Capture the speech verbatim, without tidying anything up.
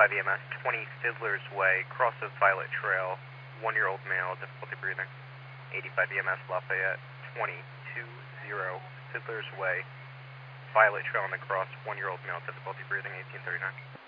eighty-five E M S, twenty Fiddler's Way, cross of Violet Trail, one-year-old male, difficulty breathing. eighty-five E M S Lafayette, twenty two zero Fiddler's Way, Violet Trail on the cross, one-year-old male, difficulty breathing, eighteen thirty-nine.